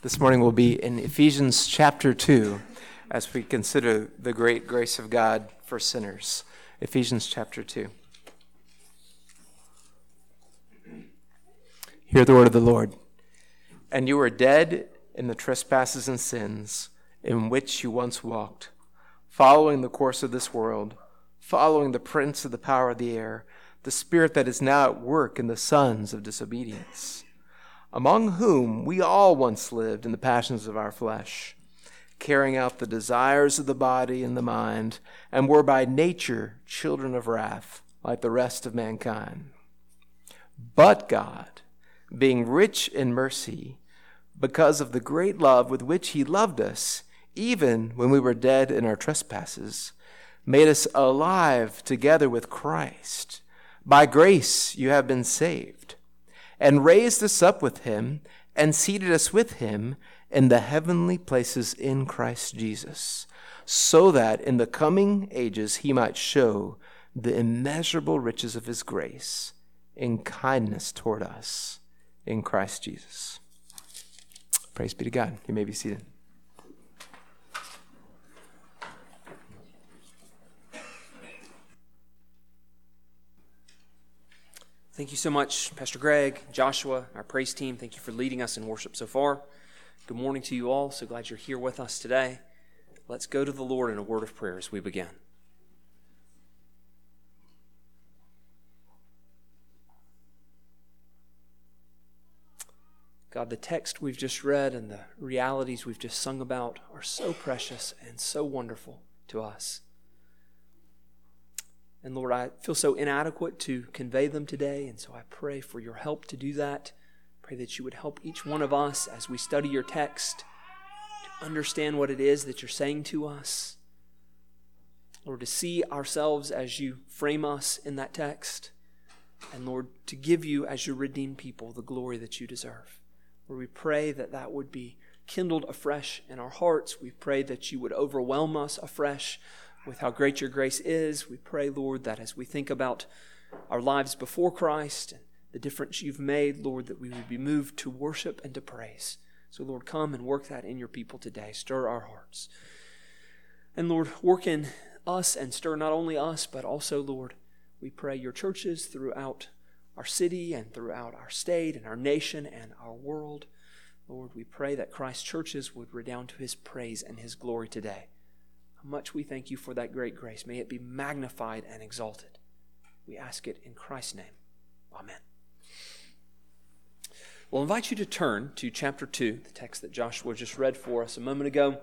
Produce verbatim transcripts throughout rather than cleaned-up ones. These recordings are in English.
This morning we'll be in Ephesians chapter two as we consider the great grace of God for sinners. Ephesians chapter two. Hear the word of the Lord. And you were dead in the trespasses and sins in which you once walked, following the course of this world, following the prince of the power of the air, the spirit that is now at work in the sons of disobedience, among whom we all once lived in the passions of our flesh, carrying out the desires of the body and the mind, and were by nature children of wrath, like the rest of mankind. But God, being rich in mercy, because of the great love with which he loved us, even when we were dead in our trespasses, made us alive together with Christ. By grace you have been saved, and raised us up with him, and seated us with him in the heavenly places in Christ Jesus, so that in the coming ages he might show the immeasurable riches of his grace in kindness toward us in Christ Jesus. Praise be to God. You may be seated. Thank you so much, Pastor Greg, Joshua, our praise team. Thank you for leading us in worship so far. Good morning to you all. So glad you're here with us today. Let's go to the Lord in a word of prayer as we begin. God, the text we've just read and the realities we've just sung about are so precious and so wonderful to us. And Lord, I feel so inadequate to convey them today, and so I pray for your help to do that. Pray that you would help each one of us as we study your text to understand what it is that you're saying to us. Lord, to see ourselves as you frame us in that text. And Lord, to give you as your redeemed people the glory that you deserve. Lord, we pray that that would be kindled afresh in our hearts. We pray that you would overwhelm us afresh with how great your grace is. We pray, Lord, that as we think about our lives before Christ and the difference you've made, Lord, that we would be moved to worship and to praise. So, Lord, come and work that in your people today. Stir our hearts. And, Lord, work in us and stir not only us, but also, Lord, we pray your churches throughout our city and throughout our state and our nation and our world. Lord, we pray that Christ's churches would redound to his praise and his glory today. How much we thank you for that great grace. May it be magnified and exalted. We ask it in Christ's name. Amen. We'll invite you to turn to chapter two, the text that Joshua just read for us a moment ago.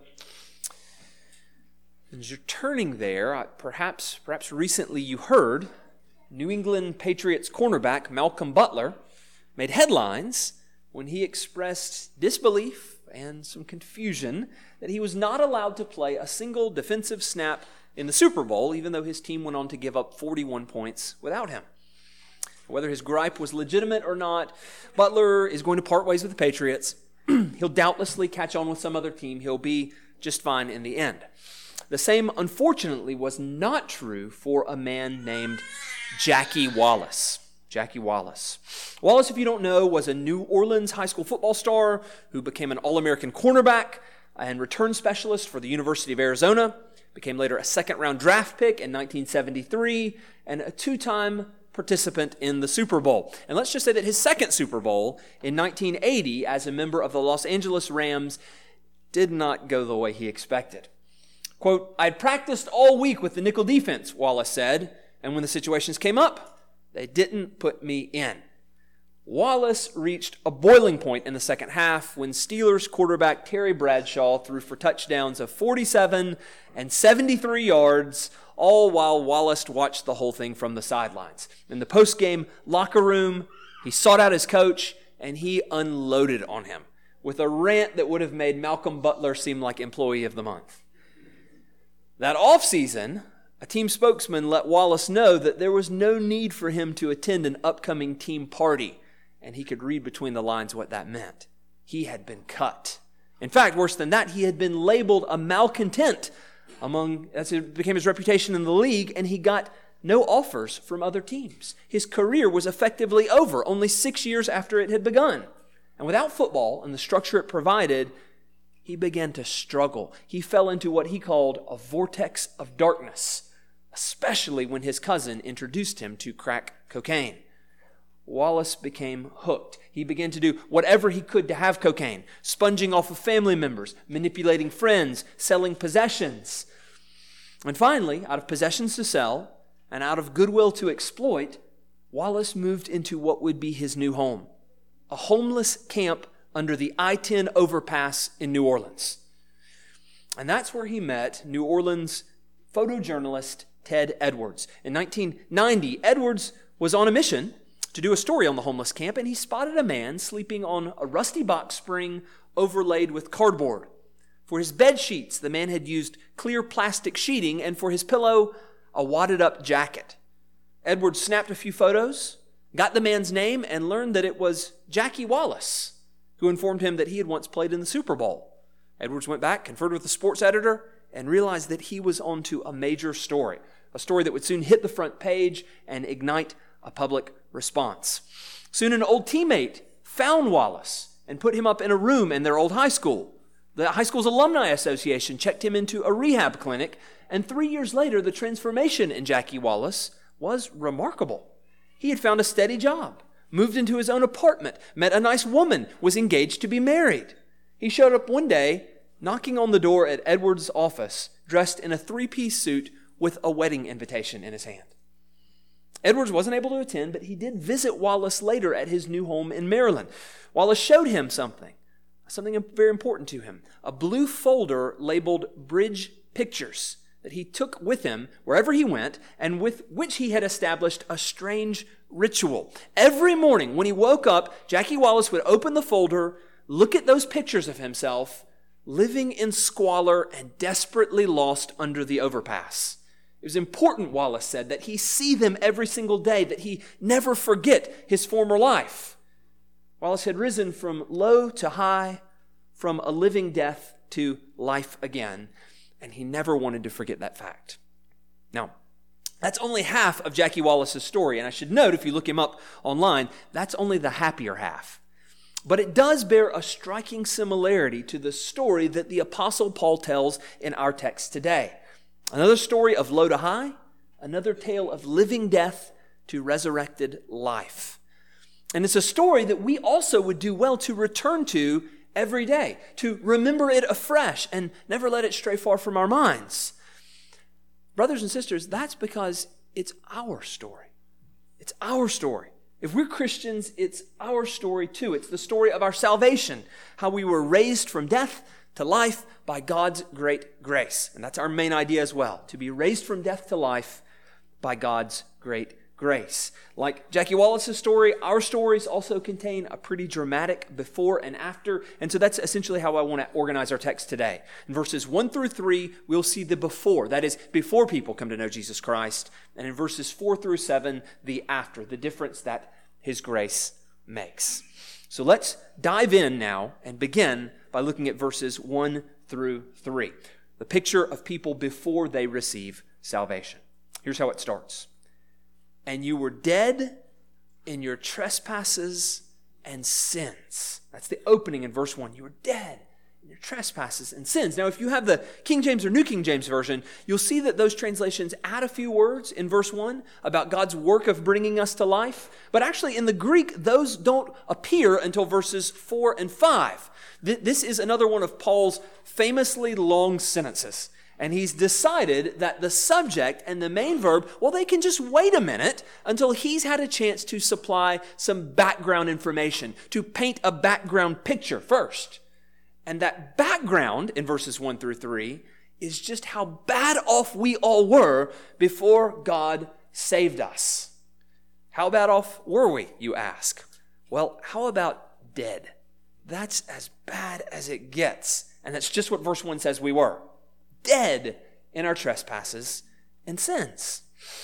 As you're turning there, perhaps, perhaps recently you heard New England Patriots cornerback Malcolm Butler made headlines when he expressed disbelief and some confusion that he was not allowed to play a single defensive snap in the Super Bowl, even though his team went on to give up forty-one points without him. Whether his gripe was legitimate or not, Butler is going to part ways with the Patriots. He'll doubtlessly catch on with some other team. He'll be just fine in the end. The same, unfortunately, was not true for a man named Jackie Wallace. Jackie Wallace. Wallace, if you don't know, was a New Orleans high school football star who became an All-American cornerback and return specialist for the University of Arizona, became later a second-round draft pick in nineteen seventy-three, and a two-time participant in the Super Bowl. And let's just say that his second Super Bowl in nineteen eighty as a member of the Los Angeles Rams did not go the way he expected. Quote, "I had practiced all week with the nickel defense," Wallace said, "and when the situations came up, they didn't put me in." Wallace reached a boiling point in the second half when Steelers quarterback Terry Bradshaw threw for touchdowns of forty-seven and seventy-three yards, all while Wallace watched the whole thing from the sidelines. In the post-game locker room, he sought out his coach and he unloaded on him with a rant that would have made Malcolm Butler seem like Employee of the Month. That offseason, a team spokesman let Wallace know that there was no need for him to attend an upcoming team party, and he could read between the lines what that meant. He had been cut. In fact, worse than that, he had been labeled a malcontent among, as it became his reputation in the league, and he got no offers from other teams. His career was effectively over only six years after it had begun. And without football and the structure it provided, he began to struggle. He fell into what he called a vortex of darkness, especially when his cousin introduced him to crack cocaine. Wallace became hooked. He began to do whatever he could to have cocaine, sponging off of family members, manipulating friends, selling possessions. And finally, out of possessions to sell and out of goodwill to exploit, Wallace moved into what would be his new home, a homeless camp under the I ten overpass in New Orleans. And that's where he met New Orleans photojournalist Ted Edwards. In nineteen ninety, Edwards was on a mission to do a story on the homeless camp, and he spotted a man sleeping on a rusty box spring overlaid with cardboard. For his bed sheets, the man had used clear plastic sheeting, and for his pillow, a wadded-up jacket. Edwards snapped a few photos, got the man's name, and learned that it was Jackie Wallace, who informed him that he had once played in the Super Bowl. Edwards went back, conferred with the sports editor, and realized that he was onto a major story, a story that would soon hit the front page and ignite a public response. Soon an old teammate found Wallace and put him up in a room in their old high school. The high school's alumni association checked him into a rehab clinic, and three years later, the transformation in Jackie Wallace was remarkable. He had found a steady job, moved into his own apartment, met a nice woman, was engaged to be married. He showed up one day, knocking on the door at Edwards' office, dressed in a three-piece suit with a wedding invitation in his hand. Edwards wasn't able to attend, but he did visit Wallace later at his new home in Maryland. Wallace showed him something. Something very important to him, a blue folder labeled Bridge Pictures that he took with him wherever he went and with which he had established a strange ritual. Every morning when he woke up, Jackie Wallace would open the folder, look at those pictures of himself, living in squalor and desperately lost under the overpass. It was important, Wallace said, that he see them every single day, that he never forget his former life. Wallace had risen from low to high, from a living death to life again, and he never wanted to forget that fact. Now, that's only half of Jackie Wallace's story, and I should note, if you look him up online, that's only the happier half. But it does bear a striking similarity to the story that the Apostle Paul tells in our text today. Another story of low to high, another tale of living death to resurrected life. And it's a story that we also would do well to return to every day, to remember it afresh and never let it stray far from our minds. Brothers and sisters, that's because it's our story. It's our story. If we're Christians, it's our story too. It's the story of our salvation, how we were raised from death to life by God's great grace. And that's our main idea as well, to be raised from death to life by God's great grace. Like Jackie Wallace's story, our stories also contain a pretty dramatic before and after. And so that's essentially how I want to organize our text today. In verses one through three, we'll see the before. That is, before people come to know Jesus Christ. And in verses four through seven, the after, the difference that His grace makes. So let's dive in now and begin by looking at verses one through three. The picture of people before they receive salvation. Here's how it starts. And you were dead in your trespasses and sins. That's the opening in verse one. You were dead in your trespasses and sins. Now, if you have the King James or New King James Version, you'll see that those translations add a few words in verse one about God's work of bringing us to life. But actually, in the Greek, those don't appear until verses four and five. This is another one of Paul's famously long sentences. And he's decided that the subject and the main verb, well, they can just wait a minute until he's had a chance to supply some background information, to paint a background picture first. And that background in verses one through three is just how bad off we all were before God saved us. How bad off were we, you ask? Well, how about dead? That's as bad as it gets. And that's just what verse one says we were. Dead in our trespasses and sins.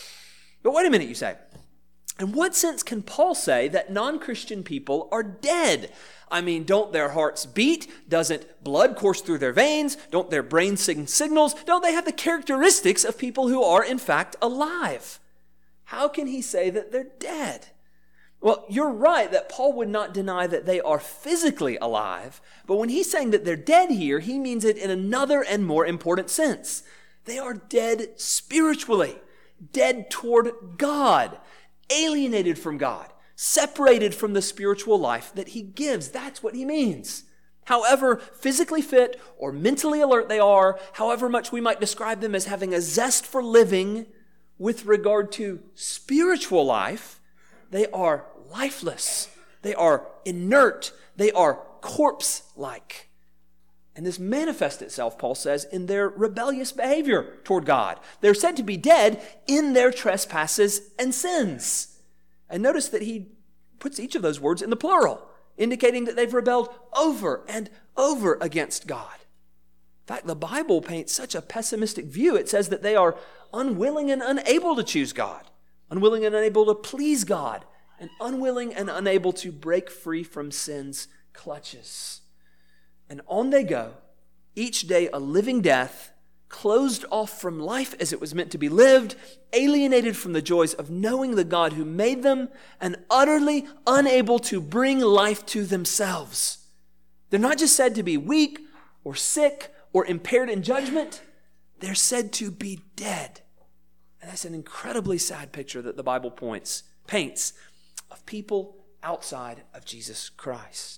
But wait a minute, you say. In what sense can Paul say that non-Christian people are dead? I mean, don't their hearts beat? Doesn't blood course through their veins? Don't their brains sing signals? Don't they have the characteristics of people who are, in fact, alive? How can he say that they're dead? Well, you're right that Paul would not deny that they are physically alive, but when he's saying that they're dead here, he means it in another and more important sense. They are dead spiritually, dead toward God, alienated from God, separated from the spiritual life that he gives. That's what he means. However physically fit or mentally alert they are, however much we might describe them as having a zest for living with regard to spiritual life, they are lifeless. They are inert. They are corpse-like. And this manifests itself, Paul says, in their rebellious behavior toward God. They're said to be dead in their trespasses and sins. And notice that he puts each of those words in the plural, indicating that they've rebelled over and over against God. In fact, the Bible paints such a pessimistic view. It says that they are unwilling and unable to choose God, unwilling and unable to please God, and unwilling and unable to break free from sin's clutches. And on they go, each day a living death, closed off from life as it was meant to be lived, alienated from the joys of knowing the God who made them, and utterly unable to bring life to themselves. They're not just said to be weak or sick or impaired in judgment. They're said to be dead. And that's an incredibly sad picture that the Bible points, paints of people outside of Jesus Christ.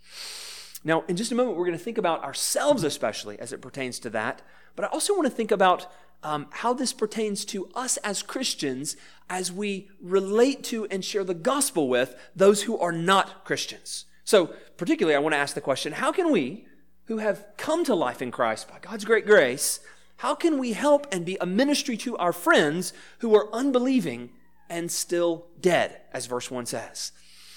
Now, in just a moment, we're going to think about ourselves especially as it pertains to that, but I also want to think about um, how this pertains to us as Christians as we relate to and share the gospel with those who are not Christians. So, particularly, I want to ask the question, how can we, who have come to life in Christ by God's great grace, how can we help and be a ministry to our friends who are unbelieving and still dead, as verse one says?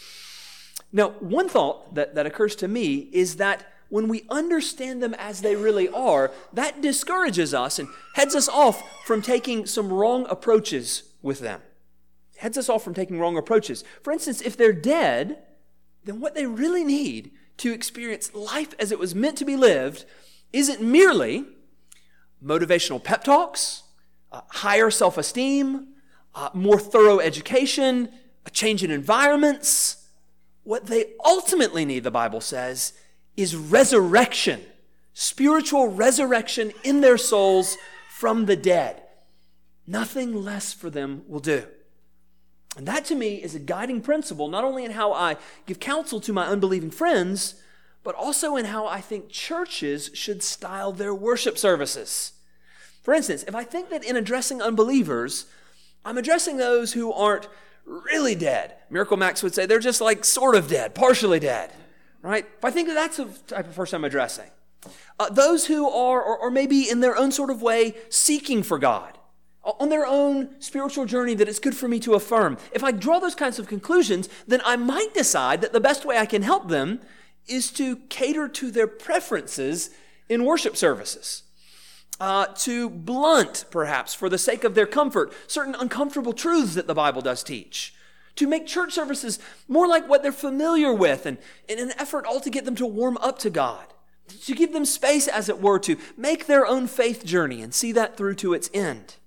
Now, one thought that, that occurs to me is that when we understand them as they really are, that discourages us and heads us off from taking some wrong approaches with them. Heads us off from taking wrong approaches. For instance, if they're dead, then what they really need to experience life as it was meant to be lived isn't merely motivational pep talks, uh, higher self-esteem, uh, more thorough education, a change in environments. What they ultimately need, the Bible says, is resurrection, spiritual resurrection in their souls from the dead. Nothing less for them will do. And that to me is a guiding principle, not only in how I give counsel to my unbelieving friends, but also in how I think churches should style their worship services. For instance, if I think that in addressing unbelievers, I'm addressing those who aren't really dead. Miracle Max would say they're just like sort of dead, partially dead, right? If I think that that's the type of person I'm addressing. Uh, those who are, or, or maybe in their own sort of way, seeking for God, on their own spiritual journey that it's good for me to affirm. If I draw those kinds of conclusions, then I might decide that the best way I can help them is to cater to their preferences in worship services. Uh, to blunt, perhaps, for the sake of their comfort, certain uncomfortable truths that the Bible does teach. To make church services more like what they're familiar with, and in an effort all to get them to warm up to God. To give them space, as it were, to make their own faith journey and see that through to its end.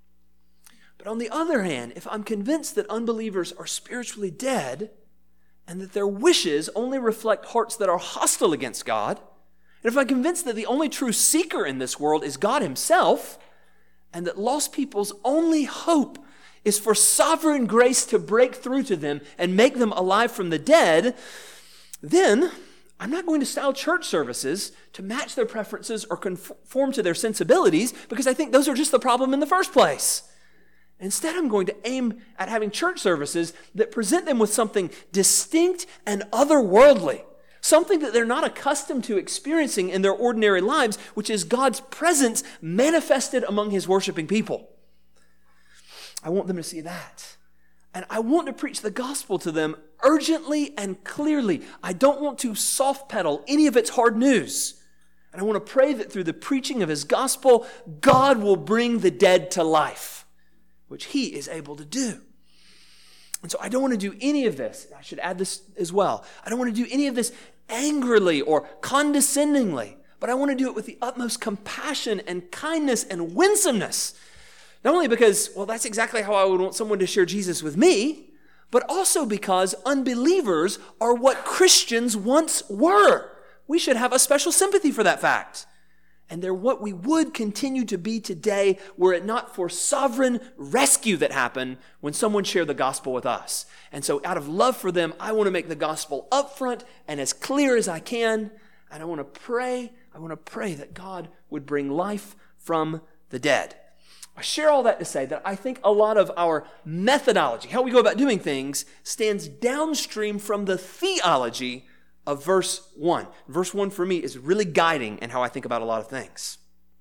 But on the other hand, if I'm convinced that unbelievers are spiritually dead, and that their wishes only reflect hearts that are hostile against God, and if I'm convinced that the only true seeker in this world is God himself, and that lost people's only hope is for sovereign grace to break through to them and make them alive from the dead, then I'm not going to style church services to match their preferences or conform to their sensibilities, because I think those are just the problem in the first place. Instead, I'm going to aim at having church services that present them with something distinct and otherworldly, something that they're not accustomed to experiencing in their ordinary lives, which is God's presence manifested among his worshiping people. I want them to see that. And I want to preach the gospel to them urgently and clearly. I don't want to soft pedal any of its hard news. And I want to pray that through the preaching of his gospel, God will bring the dead to life, which he is able to do. And so I don't want to do any of this. I should add this as well. I don't want to do any of this angrily or condescendingly, but I want to do it with the utmost compassion and kindness and winsomeness. Not only because, well, that's exactly how I would want someone to share Jesus with me, but also because unbelievers are what Christians once were. We should have a special sympathy for that fact. And they're what we would continue to be today were it not for sovereign rescue that happened when someone shared the gospel with us. And so out of love for them, I want to make the gospel upfront and as clear as I can. And I want to pray, I want to pray that God would bring life from the dead. I share all that to say that I think a lot of our methodology, how we go about doing things, stands downstream from the theology of verse one. Verse one for me is really guiding in how I think about a lot of things.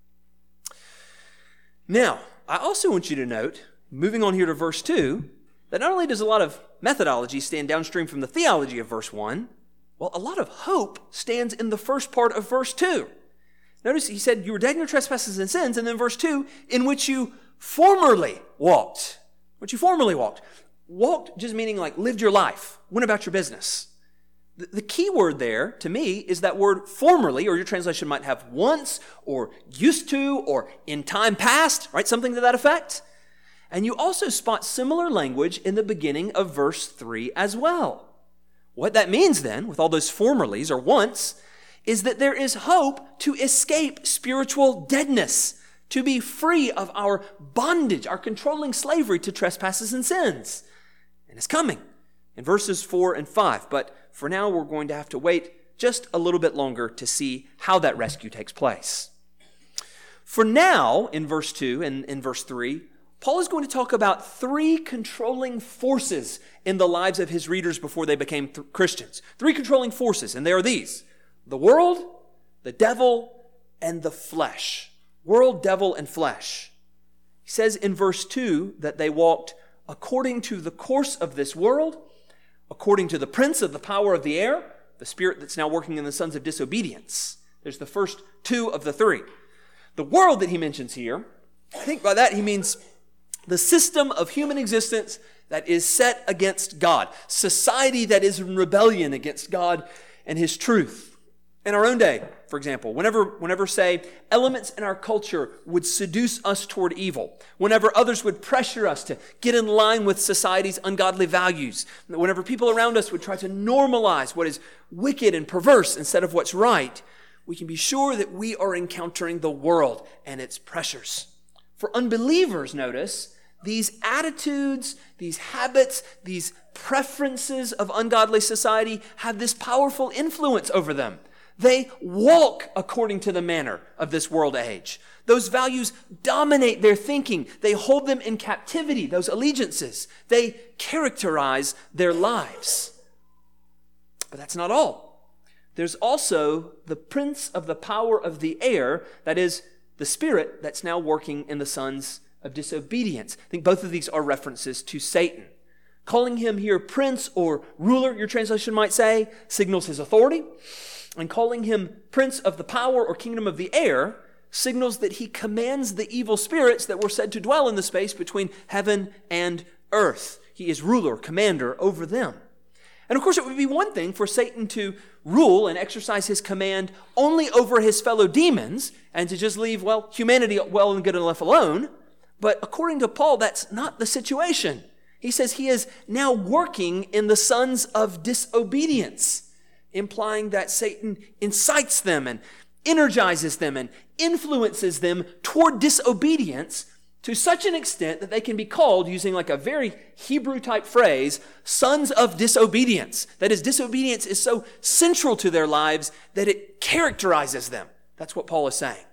Now, I also want you to note, moving on here to verse two, that not only does a lot of methodology stand downstream from the theology of verse one, well, a lot of hope stands in the first part of verse two. Notice he said, you were dead in your trespasses and sins, and then verse two, in which you formerly walked. Which you formerly walked. Walked just meaning like lived your life, went about your business. The, the key word there, to me, is that word formerly, or your translation might have once, or used to, or in time past, right? Something to that effect. And you also spot similar language in the beginning of verse three as well. What that means then, with all those formerlies, or once, is that there is hope to escape spiritual deadness, to be free of our bondage, our controlling slavery to trespasses and sins. And it's coming in verses four and five. But for now, we're going to have to wait just a little bit longer to see how that rescue takes place. For now, in verse two and in verse three, Paul is going to talk about three controlling forces in the lives of his readers before they became th- Christians. Three controlling forces, and they are these: the world, the devil, and the flesh. World, devil, and flesh. He says in verse two that they walked according to the course of this world, according to the prince of the power of the air, the spirit that's now working in the sons of disobedience. There's the first two of the three. The world that he mentions here, I think by that he means the system of human existence that is set against God. Society that is in rebellion against God and his truth. In our own day, for example, whenever, whenever, say, elements in our culture would seduce us toward evil, whenever others would pressure us to get in line with society's ungodly values, whenever people around us would try to normalize what is wicked and perverse instead of what's right, we can be sure that we are encountering the world and its pressures. For unbelievers, notice, these attitudes, these habits, these preferences of ungodly society have this powerful influence over them. They walk according to the manner of this world age. Those values dominate their thinking. They hold them in captivity, those allegiances. They characterize their lives. But that's not all. There's also the prince of the power of the air, that is, the spirit that's now working in the sons of disobedience. I think both of these are references to Satan. Calling him here prince or ruler, your translation might say, signals his authority. And calling him prince of the power or kingdom of the air signals that he commands the evil spirits that were said to dwell in the space between heaven and earth. He is ruler, commander over them. And of course, it would be one thing for Satan to rule and exercise his command only over his fellow demons and to just leave, well, humanity well and good enough alone. But according to Paul, that's not the situation. He says he is now working in the sons of disobedience, implying that Satan incites them and energizes them and influences them toward disobedience to such an extent that they can be called, using like a very Hebrew-type phrase, sons of disobedience. That is, disobedience is so central to their lives that it characterizes them. That's what Paul is saying.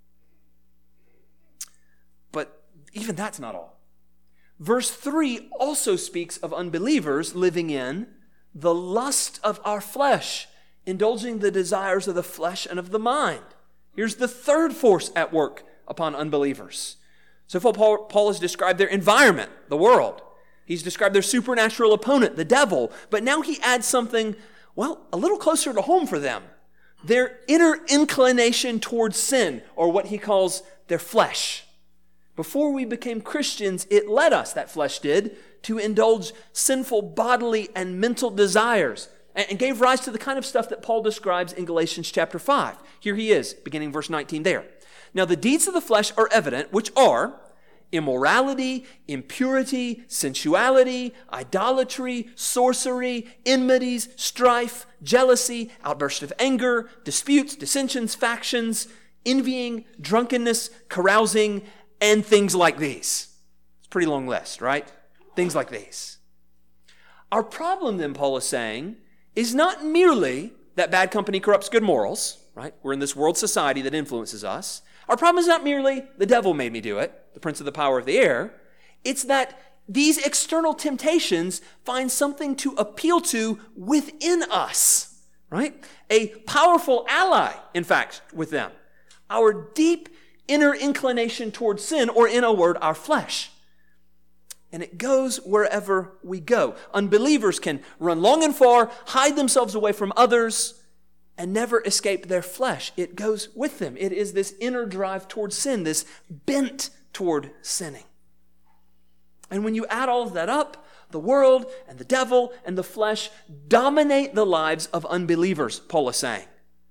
But even that's not all. Verse three also speaks of unbelievers living in the lust of our flesh, indulging the desires of the flesh and of the mind. Here's the third force at work upon unbelievers. So Paul, Paul has described their environment, the world. He's described their supernatural opponent, the devil. But now he adds something, well, a little closer to home for them. Their inner inclination towards sin, or what he calls their flesh. Before we became Christians, it led us, that flesh did, to indulge sinful bodily and mental desires, and gave rise to the kind of stuff that Paul describes in Galatians chapter five. Here he is, beginning verse nineteen there. Now the deeds of the flesh are evident, which are immorality, impurity, sensuality, idolatry, sorcery, enmities, strife, jealousy, outbursts of anger, disputes, dissensions, factions, envying, drunkenness, carousing, and things like these. It's a pretty long list, right? Things like these. Our problem then, Paul is saying, is not merely that bad company corrupts good morals, right? We're in this world society that influences us. Our problem is not merely the devil made me do it, the prince of the power of the air. It's that these external temptations find something to appeal to within us, right? A powerful ally, in fact, with them. Our deep inner inclination towards sin, or in a word, our flesh. And it goes wherever we go. Unbelievers can run long and far, hide themselves away from others, and never escape their flesh. It goes with them. It is this inner drive towards sin, this bent toward sinning. And when you add all of that up, the world and the devil and the flesh dominate the lives of unbelievers, Paul is saying.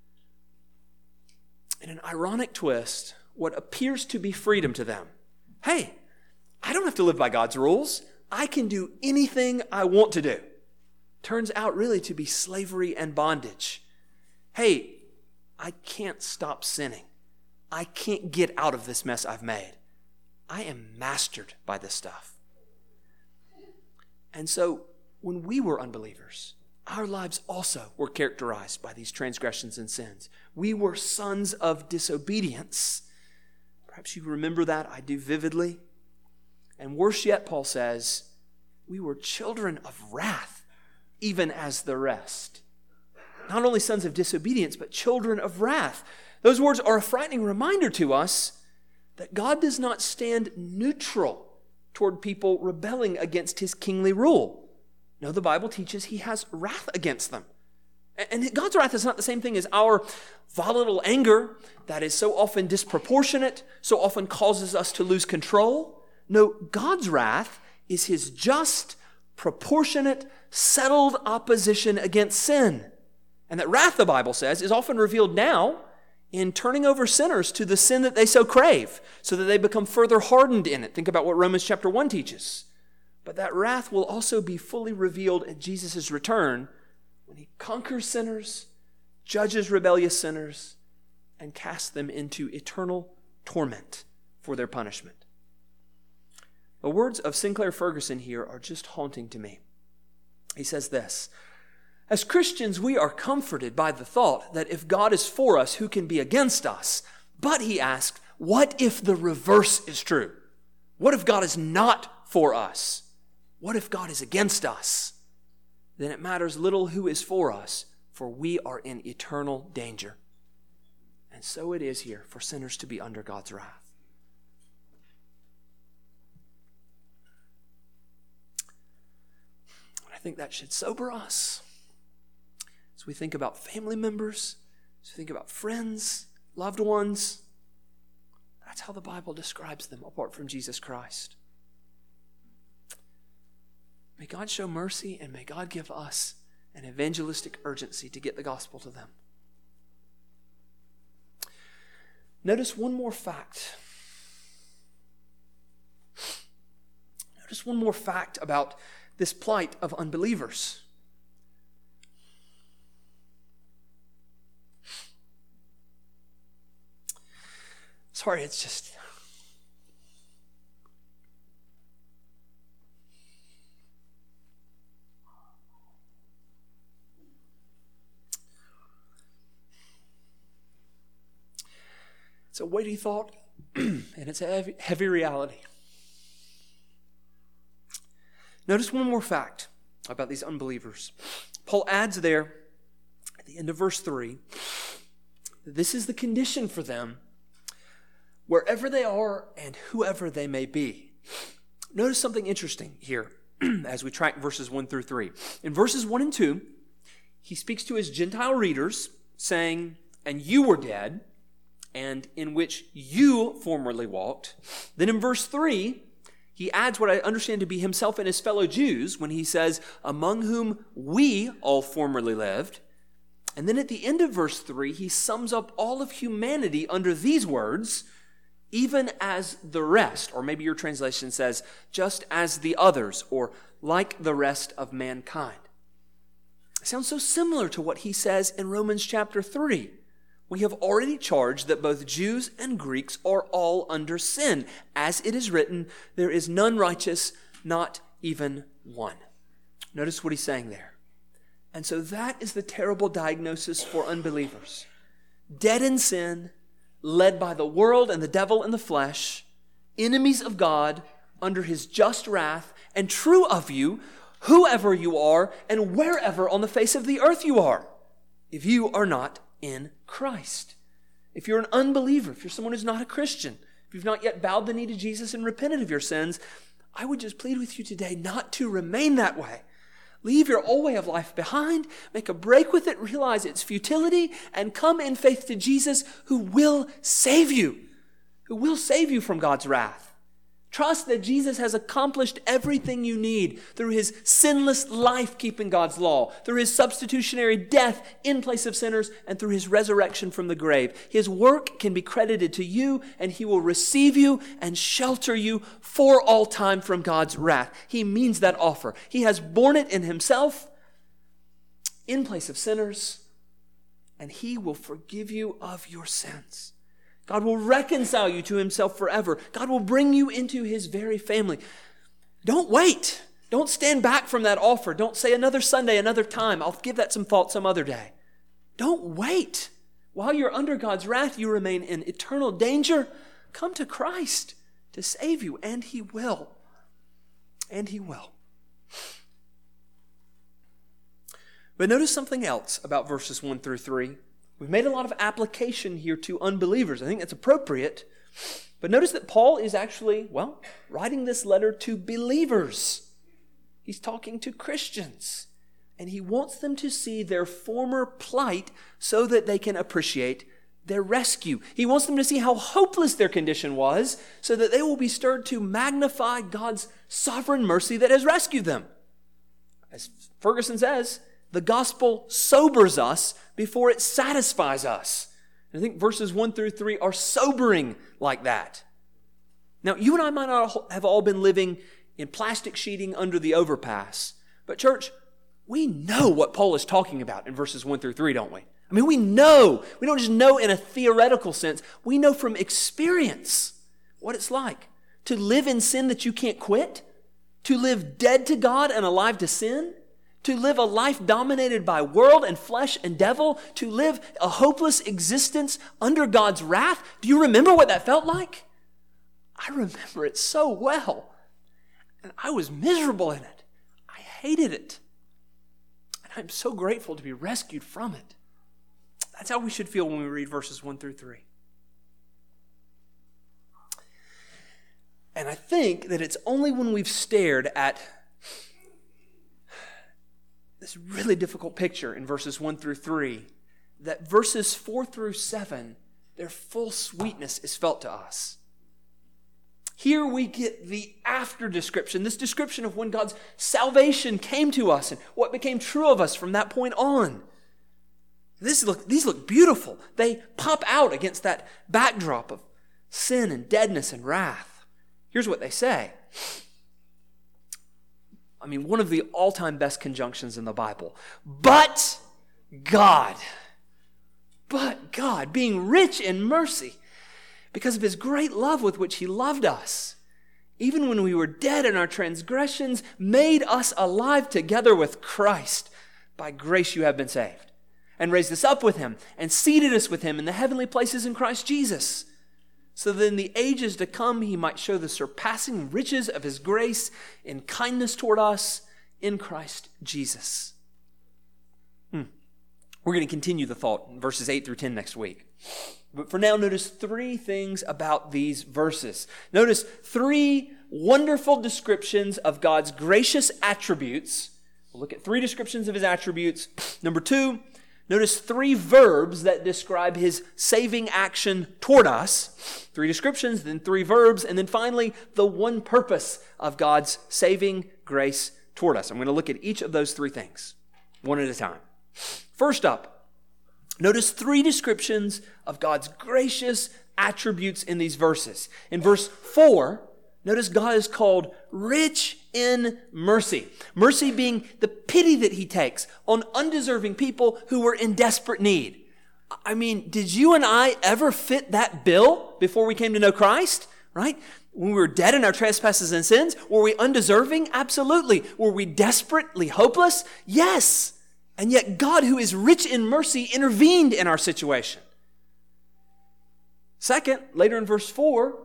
In an ironic twist, what appears to be freedom to them. Hey, I don't have to live by God's rules. I can do anything I want to do. Turns out really to be slavery and bondage. Hey, I can't stop sinning. I can't get out of this mess I've made. I am mastered by this stuff. And so when we were unbelievers, our lives also were characterized by these transgressions and sins. We were sons of disobedience. Perhaps you remember that. I do vividly. And worse yet, Paul says, we were children of wrath, even as the rest. Not only sons of disobedience, but children of wrath. Those words are a frightening reminder to us that God does not stand neutral toward people rebelling against his kingly rule. No, the Bible teaches he has wrath against them. And God's wrath is not the same thing as our volatile anger that is so often disproportionate, so often causes us to lose control. No, God's wrath is his just, proportionate, settled opposition against sin. And that wrath, the Bible says, is often revealed now in turning over sinners to the sin that they so crave, so that they become further hardened in it. Think about what Romans chapter one teaches. But that wrath will also be fully revealed at Jesus' return when he conquers sinners, judges rebellious sinners, and casts them into eternal torment for their punishment. The words of Sinclair Ferguson here are just haunting to me. He says this, as Christians, we are comforted by the thought that if God is for us, who can be against us? But, he asks, what if the reverse is true? What if God is not for us? What if God is against us? Then it matters little who is for us, for we are in eternal danger. And so it is here for sinners to be under God's wrath. I think that should sober us. As we think about family members, as we think about friends, loved ones, that's how the Bible describes them apart from Jesus Christ. May God show mercy and may God give us an evangelistic urgency to get the gospel to them. Notice one more fact. Notice one more fact about this plight of unbelievers. Sorry, it's just... It's a weighty thought, and it's a heavy, heavy reality. Notice one more fact about these unbelievers. Paul adds there, at the end of verse three, that this is the condition for them wherever they are and whoever they may be. Notice something interesting here as we track verses one through three. In verses one and two, he speaks to his Gentile readers, saying, and you were dead, and in which you formerly walked. Then in verse three, he adds what I understand to be himself and his fellow Jews when he says, among whom we all formerly lived. And then at the end of verse three, he sums up all of humanity under these words, even as the rest, or maybe your translation says, just as the others, or like the rest of mankind. It sounds so similar to what he says in Romans chapter three. We have already charged that both Jews and Greeks are all under sin. As it is written, there is none righteous, not even one. Notice what he's saying there. And so that is the terrible diagnosis for unbelievers. Dead in sin, led by the world and the devil and the flesh, enemies of God under his just wrath, and true of you, whoever you are and wherever on the face of the earth you are, if you are not in Christ. If you're an unbeliever, if you're someone who's not a Christian, if you've not yet bowed the knee to Jesus and repented of your sins, I would just plead with you today not to remain that way. Leave your old way of life behind, make a break with it, realize its futility, and come in faith to Jesus who will save you, who will save you from God's wrath. Trust that Jesus has accomplished everything you need through his sinless life keeping God's law, through his substitutionary death in place of sinners, and through his resurrection from the grave. His work can be credited to you, and he will receive you and shelter you for all time from God's wrath. He means that offer. He has borne it in himself in place of sinners, and he will forgive you of your sins. God will reconcile you to himself forever. God will bring you into his very family. Don't wait. Don't stand back from that offer. Don't say another Sunday, another time. I'll give that some thought some other day. Don't wait. While you're under God's wrath, you remain in eternal danger. Come to Christ to save you, and he will. And he will. But notice something else about verses one through three. We've made a lot of application here to unbelievers. I think that's appropriate. But notice that Paul is actually, well, writing this letter to believers. He's talking to Christians. And he wants them to see their former plight so that they can appreciate their rescue. He wants them to see how hopeless their condition was so that they will be stirred to magnify God's sovereign mercy that has rescued them. As Ferguson says, the gospel sobers us before it satisfies us. And I think verses one through three are sobering like that. Now, you and I might not have all been living in plastic sheeting under the overpass. But church, we know what Paul is talking about in verses one through three, don't we? I mean, we know. We don't just know in a theoretical sense. We know from experience what it's like to live in sin that you can't quit, to live dead to God and alive to sin, to live a life dominated by world and flesh and devil, to live a hopeless existence under God's wrath. Do you remember what that felt like? I remember it so well. And I was miserable in it. I hated it. And I'm so grateful to be rescued from it. That's how we should feel when we read verses one through three. And I think that it's only when we've stared at this really difficult picture in verses one through three that verses four through seven, their full sweetness is felt to us. Here we get the after description, this description of when God's salvation came to us and what became true of us from that point on. This look, these look beautiful. They pop out against that backdrop of sin and deadness and wrath. Here's what they say. I mean, one of the all-time best conjunctions in the Bible. But God, but God, being rich in mercy, because of his great love with which he loved us, even when we were dead in our transgressions, made us alive together with Christ. By grace you have been saved, and raised us up with him, and seated us with him in the heavenly places in Christ Jesus, so that in the ages to come he might show the surpassing riches of his grace in kindness toward us in Christ Jesus. Hmm. We're going to continue the thought in verses eight through ten next week. But for now, notice three things about these verses. Notice three wonderful descriptions of God's gracious attributes. We'll look at three descriptions of his attributes. Number two, notice three verbs that describe his saving action toward us. Three descriptions, then three verbs, and then finally, the one purpose of God's saving grace toward us. I'm going to look at each of those three things, one at a time. First up, notice three descriptions of God's gracious, attributes in these verses. In verse four, notice God is called rich in mercy. Mercy being the pity that he takes on undeserving people who were in desperate need. I mean, did you and I ever fit that bill before we came to know Christ? Right? When we were dead in our trespasses and sins, were we undeserving? Absolutely. Were we desperately hopeless? Yes. And yet God, who is rich in mercy, intervened in our situation. Second, later in verse four,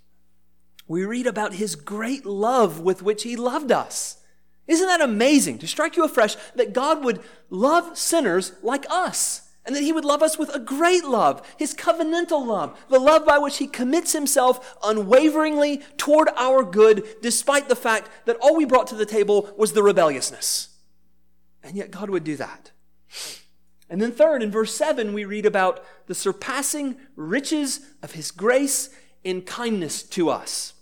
we read about his great love with which he loved us. Isn't that amazing to strike you afresh that God would love sinners like us? And that he would love us with a great love, his covenantal love, the love by which he commits himself unwaveringly toward our good, despite the fact that all we brought to the table was the rebelliousness. And yet God would do that. And then third, in verse seven, we read about the surpassing riches of his grace in kindness to us.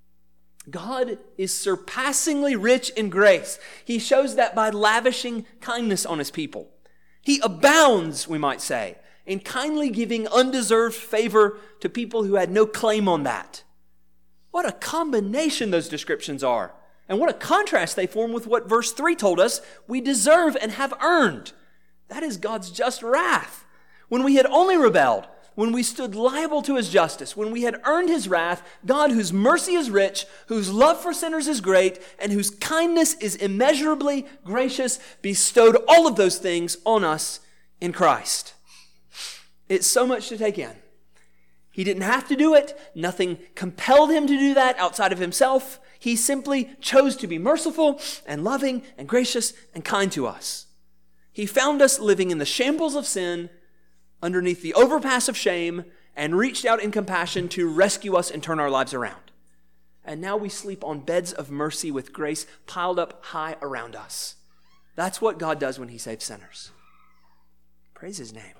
God is surpassingly rich in grace. He shows that by lavishing kindness on his people. He abounds, we might say, in kindly giving undeserved favor to people who had no claim on that. What a combination those descriptions are. And what a contrast they form with what verse three told us we deserve and have earned. That is God's just wrath. When we had only rebelled, when we stood liable to his justice, when we had earned his wrath, God, whose mercy is rich, whose love for sinners is great, and whose kindness is immeasurably gracious, bestowed all of those things on us in Christ. It's so much to take in. He didn't have to do it. Nothing compelled him to do that outside of himself. He simply chose to be merciful and loving and gracious and kind to us. He found us living in the shambles of sin, underneath the overpass of shame, and reached out in compassion to rescue us and turn our lives around. And now we sleep on beds of mercy with grace piled up high around us. That's what God does when he saves sinners. Praise his name.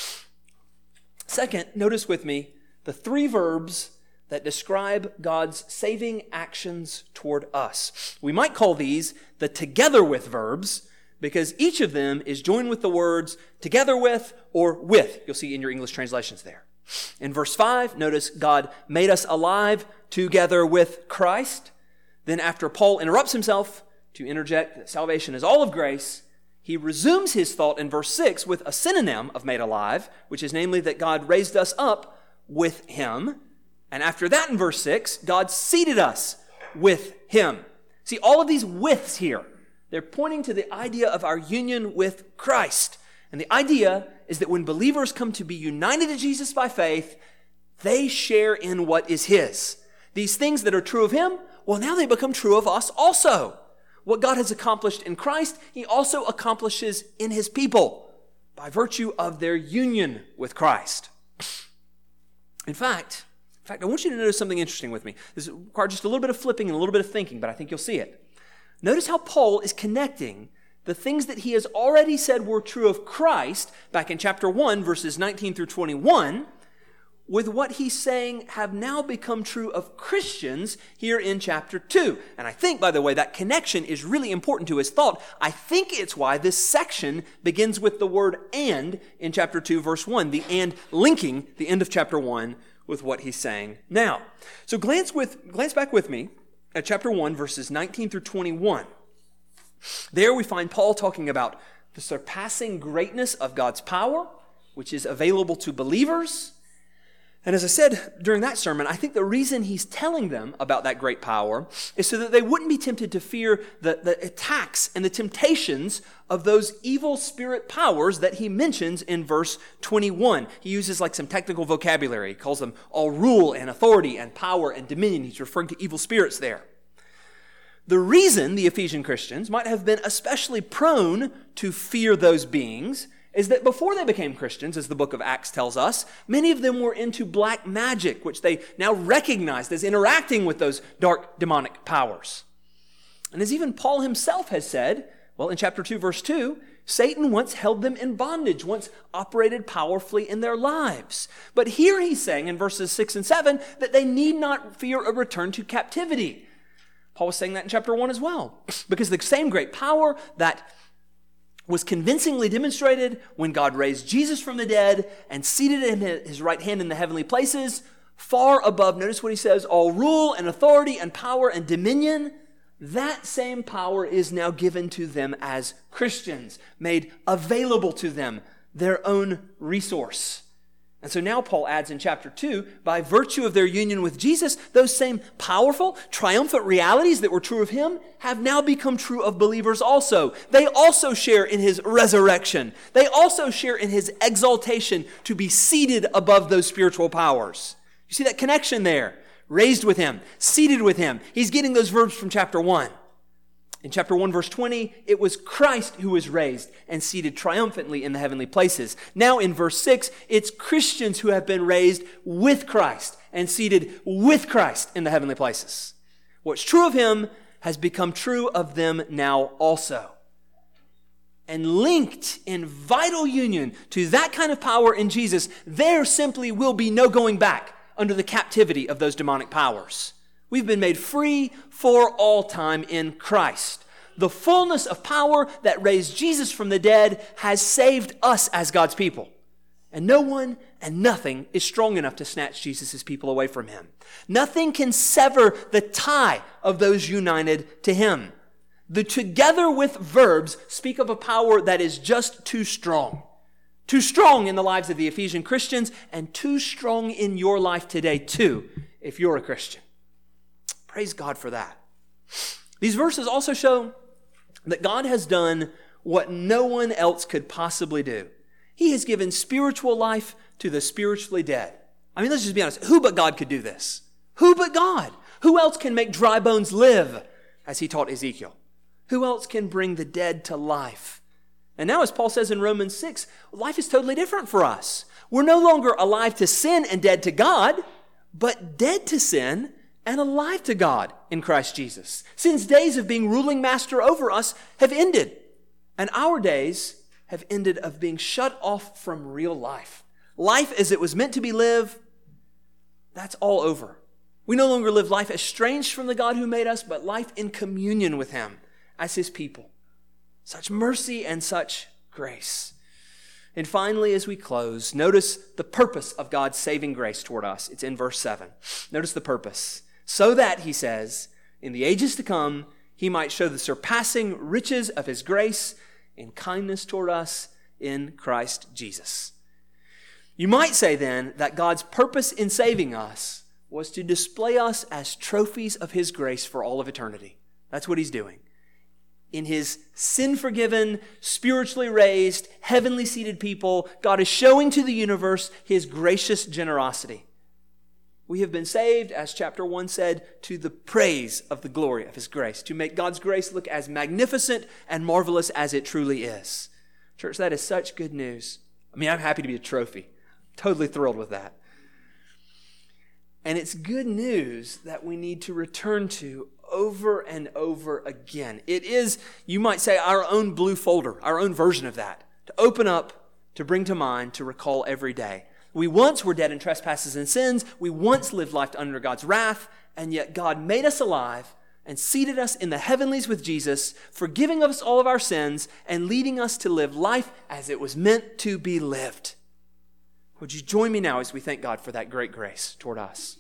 Second, notice with me the three verbs that describe God's saving actions toward us. We might call these the together with verbs, because each of them is joined with the words together with or with. You'll see in your English translations there. In verse five, notice God made us alive together with Christ. Then after Paul interrupts himself to interject that salvation is all of grace, he resumes his thought in verse six with a synonym of made alive, which is namely that God raised us up with him. And after that in verse six, God seated us with him. See, all of these withs here, they're pointing to the idea of our union with Christ. And the idea is that when believers come to be united to Jesus by faith, they share in what is his. These things that are true of him, well, now they become true of us also. What God has accomplished in Christ, he also accomplishes in his people by virtue of their union with Christ. In fact, in fact, I want you to notice something interesting with me. This requires just a little bit of flipping and a little bit of thinking, but I think you'll see it. Notice how Paul is connecting the things that he has already said were true of Christ back in chapter one, verses nineteen through twenty-one, with what he's saying have now become true of Christians here in chapter two. And I think, by the way, that connection is really important to his thought. I think it's why this section begins with the word and in chapter two, verse one, the and linking the end of chapter one with what he's saying now. So glance with glance back with me at chapter one, verses nineteen through twenty-one. There we find Paul talking about the surpassing greatness of God's power, which is available to believers. And as I said during that sermon, I think the reason he's telling them about that great power is so that they wouldn't be tempted to fear the, the attacks and the temptations of those evil spirit powers that he mentions in verse twenty-one. He uses like some technical vocabulary. He calls them all rule and authority and power and dominion. He's referring to evil spirits there. The reason the Ephesian Christians might have been especially prone to fear those beings is that before they became Christians, as the book of Acts tells us, many of them were into black magic, which they now recognized as interacting with those dark demonic powers. And as even Paul himself has said, well, in chapter two, verse two, Satan once held them in bondage, once operated powerfully in their lives. But here he's saying in verses six and seven that they need not fear a return to captivity. Paul was saying that in chapter one as well, because the same great power that was convincingly demonstrated when God raised Jesus from the dead and seated him at his right hand in the heavenly places, far above, notice what he says, all rule and authority and power and dominion. That same power is now given to them as Christians, made available to them, their own resource. And so now Paul adds in chapter two, by virtue of their union with Jesus, those same powerful, triumphant realities that were true of him have now become true of believers also. They also share in his resurrection. They also share in his exaltation to be seated above those spiritual powers. You see that connection there? Raised with him, seated with him. He's getting those verbs from chapter one. In chapter one, verse twenty, it was Christ who was raised and seated triumphantly in the heavenly places. Now in verse six, it's Christians who have been raised with Christ and seated with Christ in the heavenly places. What's true of him has become true of them now also. And linked in vital union to that kind of power in Jesus, there simply will be no going back under the captivity of those demonic powers. We've been made free for all time in Christ. The fullness of power that raised Jesus from the dead has saved us as God's people. And no one and nothing is strong enough to snatch Jesus' people away from him. Nothing can sever the tie of those united to him. The together with verbs speak of a power that is just too strong. Too strong in the lives of the Ephesian Christians and too strong in your life today too, if you're a Christian. Praise God for that. These verses also show that God has done what no one else could possibly do. He has given spiritual life to the spiritually dead. I mean, let's just be honest. Who but God could do this? Who but God? Who else can make dry bones live, as he taught Ezekiel? Who else can bring the dead to life? And now, as Paul says in Romans six, life is totally different for us. We're no longer alive to sin and dead to God, but dead to sin and alive to God in Christ Jesus. Since days of being ruling master over us have ended, and our days have ended of being shut off from real life. Life as it was meant to be lived, that's all over. We no longer live life estranged from the God who made us, but life in communion with him as his people. Such mercy and such grace. And finally, as we close, notice the purpose of God's saving grace toward us. It's in verse seven. Notice the purpose. So that, he says, in the ages to come, he might show the surpassing riches of his grace and kindness toward us in Christ Jesus. You might say then that God's purpose in saving us was to display us as trophies of his grace for all of eternity. That's what he's doing. In his sin-forgiven, spiritually raised, heavenly seated people, God is showing to the universe his gracious generosity. We have been saved, as chapter one said, to the praise of the glory of his grace, to make God's grace look as magnificent and marvelous as it truly is. Church, that is such good news. I mean, I'm happy to be a trophy. Totally thrilled with that. And it's good news that we need to return to over and over again. It is, you might say, our own blue folder, our own version of that, to open up, to bring to mind, to recall every day. We once were dead in trespasses and sins. We once lived life under God's wrath, and yet God made us alive and seated us in the heavenlies with Jesus, forgiving us all of our sins and leading us to live life as it was meant to be lived. Would you join me now as we thank God for that great grace toward us?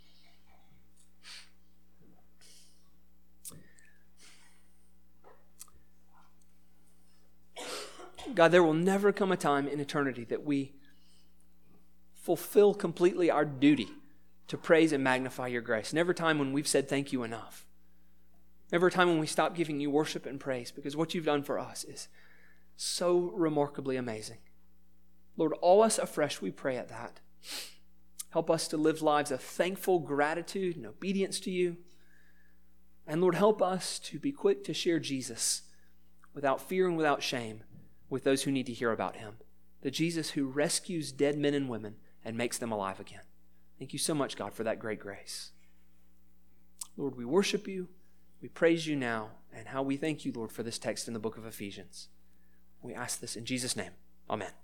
God, there will never come a time in eternity that we fulfill completely our duty to praise and magnify your grace. Never a time when we've said thank you enough. Never a time when we stop giving you worship and praise, because what you've done for us is so remarkably amazing. Lord, awe us afresh, we pray at that. Help us to live lives of thankful gratitude and obedience to you. And Lord, help us to be quick to share Jesus without fear and without shame with those who need to hear about him. The Jesus who rescues dead men and women and makes them alive again. Thank you so much, God, for that great grace. Lord, we worship you. We praise you now. And how we thank you, Lord, for this text in the book of Ephesians. We ask this in Jesus' name. Amen.